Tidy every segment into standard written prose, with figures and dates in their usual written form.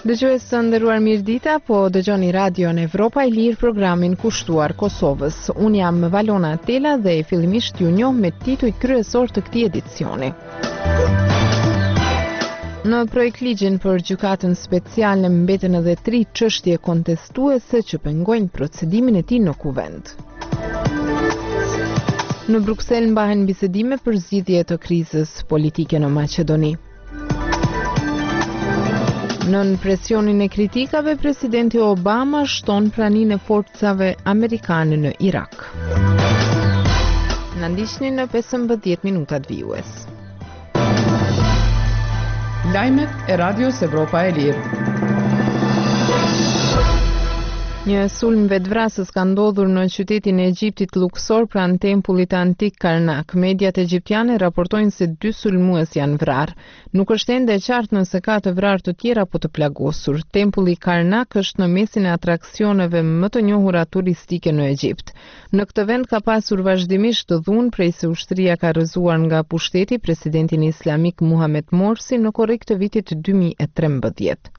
Dëgjues të nderuar, mirëdita, po dëgjoni Radion Evropa e Lirë, programin kushtuar Kosovës. Unë jam Valona Atela dhe fillimisht ju njoh me titujt kryesor të këtij edicioni. Në projekt ligjin për gjykatën speciale mbeten edhe 3 çështje kontestuese që pengojnë procedimin e tij në kuvend. Në Bruksel mbahen bisedime për zgjidhje të krizës politike në Maqedoni. Nën presionin e kritikave, presidenti Obama shton praninë e forcave amerikane në Irak. Na ndiqni në 15 minutat vijues. Lajmet e Radios Evropa e Lirë. Një sulm vetvrasës ka ndodhur në qytetin e Egjiptit Luksor pranë tempullit antik Karnak. Mediat egjiptiane raportojnë se 2 sulmues janë vrarë. Nuk është ende e qartë nëse ka të vrarë të tjera apo të plagosur. Tempulli Karnak është në mesin e atraksioneve më të njohura turistike në Egjipt. Në këtë vend ka pasur vazhdimisht të dhunë prej se ushtria ka rrëzuar nga pushteti presidentin islamik Muhammed Morsi në korrik të vitit 2013.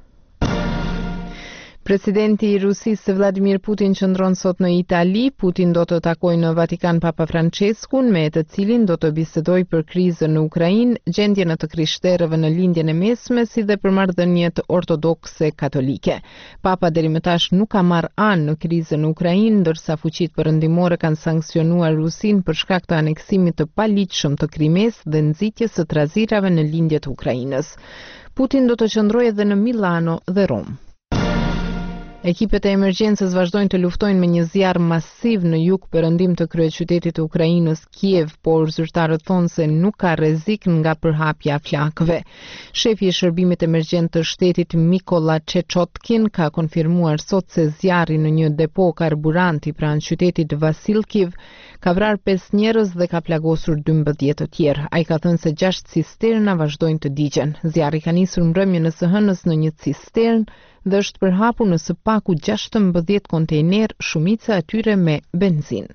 Presidenti i Rusisë Vladimir Putin qëndron sot në Itali. Putin do të takojë në Vatikan Papa Franceskun, me të cilin do të bisedojë për krizën në Ukrainë, gjendjen e të krishterëve në lindjen e mesme, si dhe për marrëdhëniet ortodokse katolike. Papa deri më tash nuk ka marrë anë në krizën në Ukrainë, ndërsa fuqitë perëndimore kanë sanksionuar Rusinë për shkak të aneksimit të paligjshëm të Krimes dhe nxitjes së trazirave në lindje të Ukrainës. Putin do të qëndrojë edhe në Milano dhe Rom. Ekipet e emergjencës vazhdojnë të luftojnë me një zjarr masiv në jug perëndim të kryeqytetit të Ukrainës, Kiev, por zyrtarët thonë se nuk ka rrezik nga përhapja flakëve. Shefi i shërbimit emergjent të shtetit Mikola Çechotkin ka konfirmuar sot se zjarri në një depo karburanti pranë qytetit Vasilkiv ka vrarë 5 njerëz dhe ka plagosur 12 të tjerë. Ai ka thënë se 6 cisterna vazhdojnë të digjen. Zjarri ka nisur mbrëmjen e së hënës në një cisternë dhe është përhapur në së paku 16 kontejner, shumica e tyre me benzinë.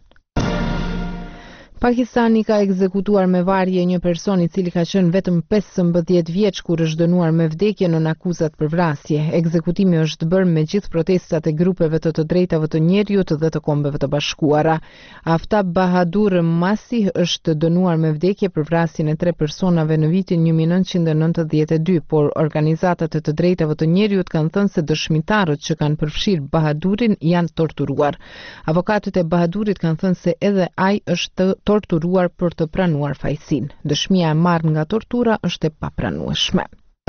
Pakistani ka ekzekutuar me varje një person i cili ka qenë vetëm 15 vjeç kur është dënuar me vdekje nën akuzat për vrasje. Ekzekutimi është bërë me gjithë protestat e grupeve të drejtave të njerëzit dhe të Kombeve të Bashkuara. Aftab Bahadur Masih është dënuar me vdekje për vrasjen e 3 personave në vitin 1992, por organizatat e të drejtave të njerëzit kanë thënë se dëshmitarët që kanë përfshirë Bahadurin janë torturuar. Avokatët e Bahadurit kanë thënë se edhe ai është torturuar për të pranuar fajsin. Dëshmia e marrë nga tortura është e papranueshme.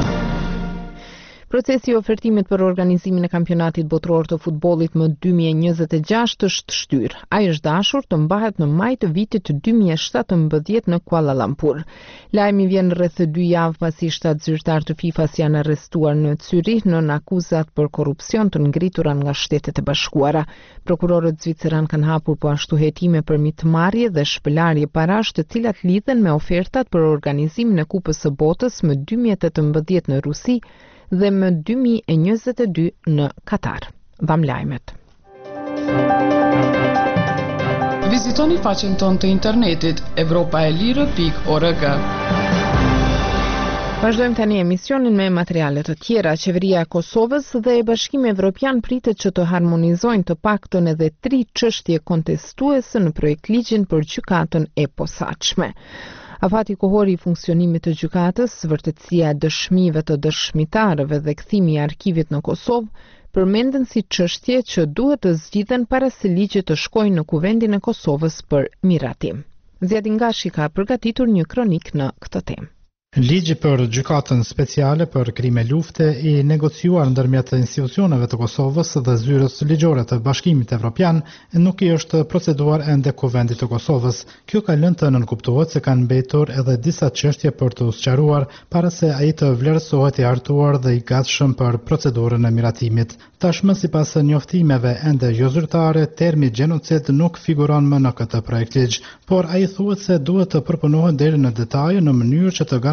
Procesi i ofertimit për organizimin e kampionatit botror të futbollit më 2026 është shtyr. Ai është dashur të mbahet në maj të vitit 2017 në Kuala Lumpur. Lajmi vjen rreth 2 javë pasi 7 zyrtar të FIFA-s janë arrestuar në Zyrich nën akuzat për korrupsion të ngritura nga Shtetet e Bashkuara. Prokurorët zviceran kanë hapur po ashtu hetime për mitmarrje dhe shpëlarje parash, të cilat lidhen me ofertat për organizimin e Kupës së Botës më 2018 në Rusi dhe më 2022 në Katar. Dham lajmet. Vizitoni faqen tonë të internetit europaelire.org. Vazhdojmë tani emisionin me materiale të tjera. Qeveria e Kosovës dhe e Bashkimi Evropian pritet që të harmonizojnë të paktën edhe 3 çështje kontestuese në projekt ligjin për gjykatën e posaçme. Afati kohori i funksionimit të gjykatës, vërtetësia e dëshmive të dëshmitarëve dhe kthimi i arkivit në Kosovë përmenden si çështje që duhet të zgjidhen para se ligji të shkojë në Kuvendin e Kosovës për miratim. Zjadin Gashi ka përgatitur një kronik në këtë temë. Ligji për gjykatën speciale për krime lufte i negociuar ndërmjet institucioneve të Kosovës dhe zyrës ligjore të Bashkimit Evropian nuk i është proceduar ende Kuvendit të Kosovës. Kjo ka lënë të nënkuptohet se kanë mbetur edhe disa çështje për të sqaruar para se ai të vlerësohet i hartuar dhe i gatshëm për procedurën e miratimit. Tashmë sipas njoftimeve ende jo zyrtare, termi gjenocid nuk figuron më në këtë projekt ligj, por ai thuhet se duhet të përpunohet deri në detaje në mënyrë që të garantohet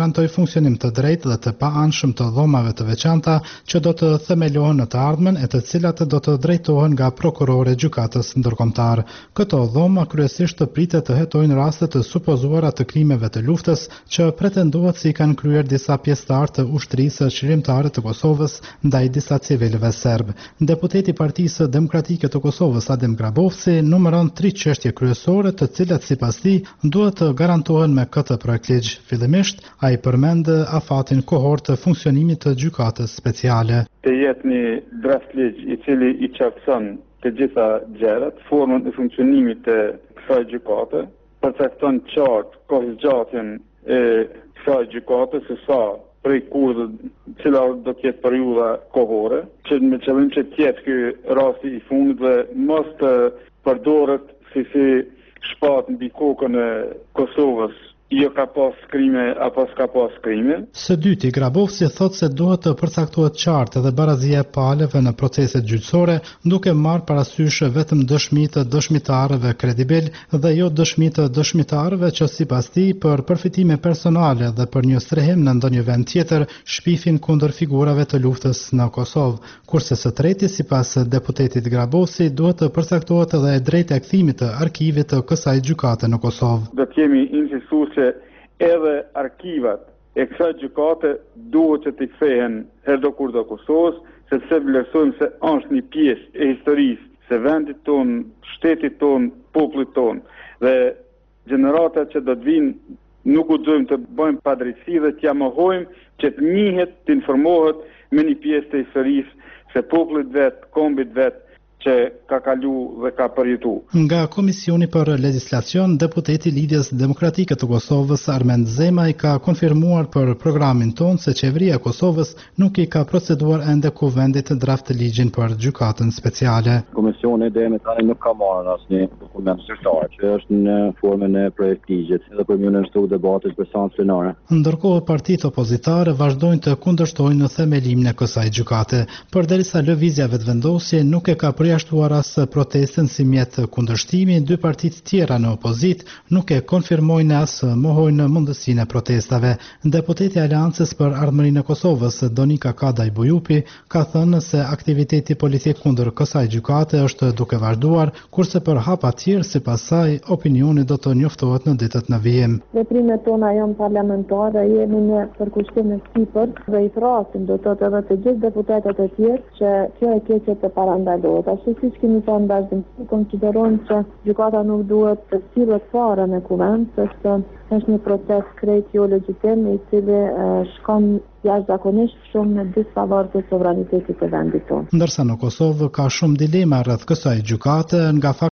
garantoj funksionim të drejtë dhe të paanshëm të dhomave të veçanta që do të themelohen në të ardhmen e të cilat do të drejtohen nga prokurori i gjykatës ndërkombëtar. Këto dhoma kryesisht pritet të hetojnë raste të supozuara të krimeve të luftës që pretendohet se i kanë kryer disa pjesëtar të ushtrisë qëllimtare të Kosovës ndaj disa civilëve serb. Deputeti i Partisë Demokratike të Kosovës Adem Grabovci numëron 3 çështje kryesore të cilat sipas tij duhet të garantohen me këtë projekt ligj. Fillimisht ai përmend afatin kohor të funksionimit të gjykatës speciale. Të jetë një draft ligj i cili i qartëson të gjitha gjërat, formën e funksionimit të kësaj gjykate, përcakton qartë kohëzgjatjen e kësaj gjykate se sa prej kur cila do të jetë periudha kohore, që me qëllim që të jetë ky rasti i fundit dhe mos të përdoret si shpat mbi kokën e Kosovës, jo ka pas krime apo s'ka pas krime. Së dyti, Grabovci thot se duhet të përcaktohet qartë edhe barazia e palëve në proceset gjyqësore, duke marrë parasysh vetëm dëshmitë të dëshmitarëve kredibil dhe jo dëshmitë të dëshmitarëve që sipas tij për përfitime personale dhe për një strehim në ndonjë vend tjetër shpifin kundër figurave të luftës në Kosovë. Kurse së treti, sipas deputetit Grabovci, duhet të përcaktohet edhe e drejta e kthimit të arkivit të kësaj gjykate në Kosovë. Do të jemi insistuar se edhe arkivat e kësaj gjykate duhet që të kthehen herdo kur do Kosovës, sepse vlerësojmë se është një pjesë e historisë se vendit ton, shtetit ton, popullit ton dhe gjeneratat që do të vinë nuk guxojmë të bëjmë padrejtësi dhe t'ja mohojmë që të njihet, të informohet me një pjesë të historisë se popullit vet, kombit vet që ka kalu dhe ka përjetu. Nga Komisioni për Legjislacion, deputeti i Lidhjes Demokratike të Kosovës Armend Zemaj ka konfirmuar për programin ton se qeveria e Kosovës nuk i ka proceduar ende kuvendit draft ligjin për gjykatën speciale. Komisioni deri tani nuk ka marrë asnjë dokument zyrtar që është në formën e projektligjit dhe për mënyrën e debatit për seancën plenare. Ndërkohë partitë opozitare vazhdojnë të kundërshtojnë në themelimin e kësaj gjykate, përderisa lëvizja vetëvendosje nuk e ka përjashtuar as protestën si mjet kundërshtimi, dy partitë tjera në opozit nuk e konfirmojnë as mohojnë mundësinë e protestave. Deputeti i Aleancës për Ardhmërinë e Kosovës, Donika Kadaj Bujupi, ka thënë se aktiviteti politik kundër kësaj gjykate është duke vazhduar, kurse për hapa tjerë sipas saj opinioni do të njoftohet në ditët në vijim. Veprimet tona janë parlamentare, jemi në përkushtim në sipër dhe i thrasim do të edhe të gjithë deputetët e tjerë që kjo e keqe të parandalohet. Ashtu siç kemi thënë në vazhdimsi, konsiderojmë që gjykata nuk duhet të sillet fare në kuvend, sepse është një proces krejt jo legjitim i cili shkon jashtëzakonisht shumë në disfavor të sovranitetit të vendit tonë. Ndërsa në Kosovë ka shumë dilema rreth kësaj gjykate nga